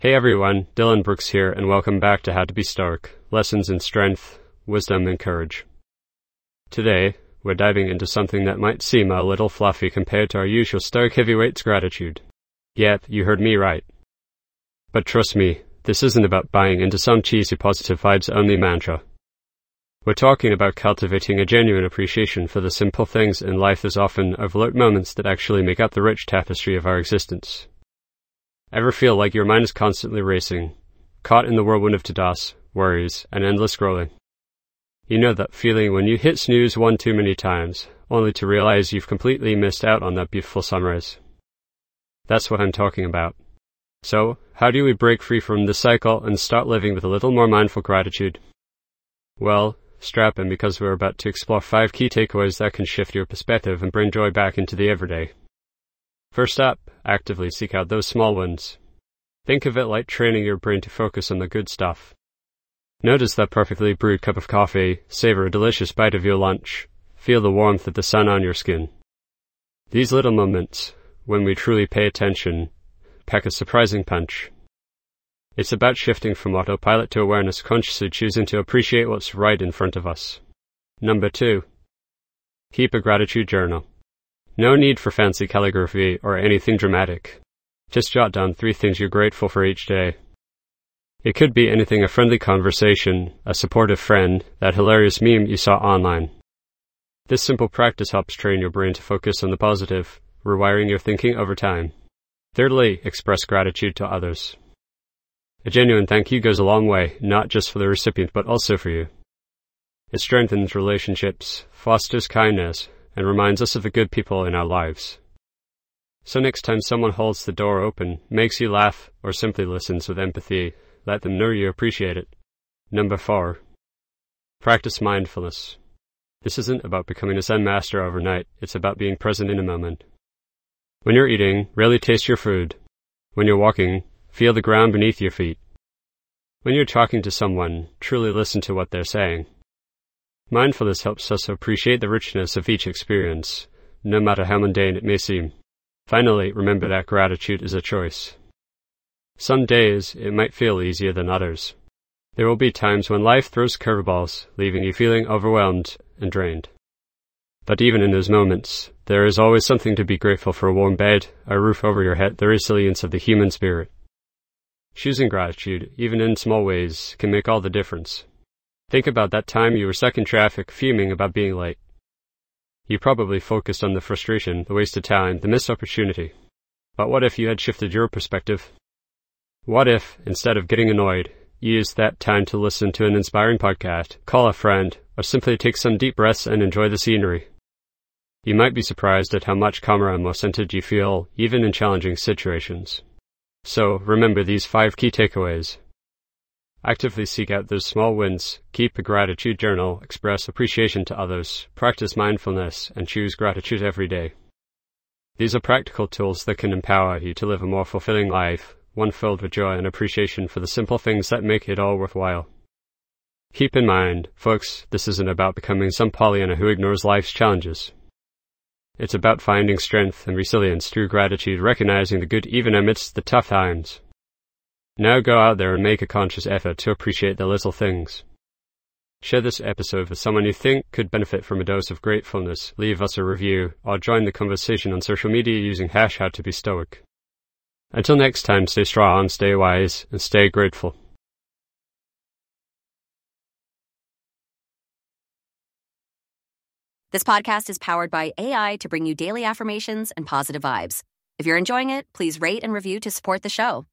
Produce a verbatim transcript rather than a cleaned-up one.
Hey everyone, Dylan Brooks here, and welcome back to How to Be Stoic, lessons in strength, wisdom, and courage. Today, we're diving into something that might seem a little fluffy compared to our usual Stoic heavyweights, gratitude. Yep, you heard me right. But trust me, this isn't about buying into some cheesy positive vibes only mantra. We're talking about cultivating a genuine appreciation for the simple things in life, those often overlooked moments that actually make up the rich tapestry of our existence. Ever feel like your mind is constantly racing, caught in the whirlwind of to-dos, worries, and endless scrolling? You know that feeling when you hit snooze one too many times, only to realize you've completely missed out on that beautiful sunrise. That's what I'm talking about. So, how do we break free from this cycle and start living with a little more mindful gratitude? Well, strap in, because we're about to explore five key takeaways that can shift your perspective and bring joy back into the everyday. First up, actively seek out those small wins. Think of it like training your brain to focus on the good stuff. Notice that perfectly brewed cup of coffee, savor a delicious bite of your lunch, feel the warmth of the sun on your skin. These little moments, when we truly pay attention, pack a surprising punch. It's about shifting from autopilot to awareness, consciously choosing to appreciate what's right in front of us. Number two, keep a gratitude journal. No need for fancy calligraphy or anything dramatic. Just jot down three things you're grateful for each day. It could be anything: a friendly conversation, a supportive friend, that hilarious meme you saw online. This simple practice helps train your brain to focus on the positive, rewiring your thinking over time. Thirdly, express gratitude to others. A genuine thank you goes a long way, not just for the recipient but also for you. It strengthens relationships, fosters kindness, and reminds us of the good people in our lives. So next time someone holds the door open, makes you laugh, or simply listens with empathy, let them know you appreciate it. Number four, practice mindfulness. This isn't about becoming a Zen master overnight, it's about being present in a moment. When you're eating, really taste your food. When you're walking, feel the ground beneath your feet. When you're talking to someone, truly listen to what they're saying. Mindfulness helps us appreciate the richness of each experience, no matter how mundane it may seem. Finally, remember that gratitude is a choice. Some days, it might feel easier than others. There will be times when life throws curveballs, leaving you feeling overwhelmed and drained. But even in those moments, there is always something to be grateful for: a warm bed, a roof over your head, the resilience of the human spirit. Choosing gratitude, even in small ways, can make all the difference. Think about that time you were stuck in traffic, fuming about being late. You probably focused on the frustration, the wasted time, the missed opportunity. But what if you had shifted your perspective? What if, instead of getting annoyed, you used that time to listen to an inspiring podcast, call a friend, or simply take some deep breaths and enjoy the scenery? You might be surprised at how much calmer and more centered you feel, even in challenging situations. So, remember these five key takeaways. Actively seek out those small wins, keep a gratitude journal, express appreciation to others, practice mindfulness, and choose gratitude every day. These are practical tools that can empower you to live a more fulfilling life, one filled with joy and appreciation for the simple things that make it all worthwhile. Keep in mind, folks, this isn't about becoming some Pollyanna who ignores life's challenges. It's about finding strength and resilience through gratitude, recognizing the good even amidst the tough times. Now go out there and make a conscious effort to appreciate the little things. Share this episode with someone you think could benefit from a dose of gratefulness, leave us a review, or join the conversation on social media using hash How to Be Stoic. Until next time, stay strong, stay wise, and stay grateful. This podcast is powered by A I to bring you daily affirmations and positive vibes. If you're enjoying it, please rate and review to support the show.